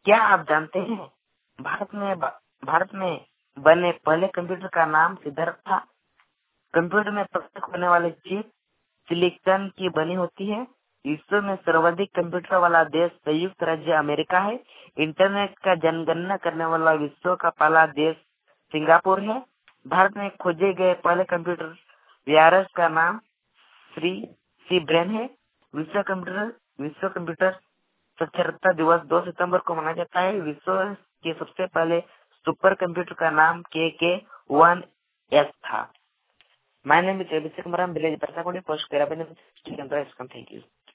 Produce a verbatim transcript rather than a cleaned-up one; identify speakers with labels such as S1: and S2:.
S1: क्या आप जानते हैं भारत में भारत में बने पहले कंप्यूटर का नाम सिद्धार्थ था। कंप्यूटर में प्रस्तुत होने वाली चिप सिलिकॉन की बनी होती है। विश्व में सर्वाधिक कंप्यूटर वाला देश संयुक्त राज्य अमेरिका है। इंटरनेट का जनगणना करने वाला विश्व का पहला देश सिंगापुर है। भारत में खोजे गए पहले कंप्यूटर वायरस का नाम श्री सी ब्रेन है। विश्व कंप्यूटर विश्व कंप्यूटर साक्षरता दिवस दो सितंबर को मनाया जाता है। विश्व के सबसे पहले सुपर कंप्यूटर का नाम के के वन एस था। My name is Abhishek Maram, village Persakodi, post Kerabani, Thank you.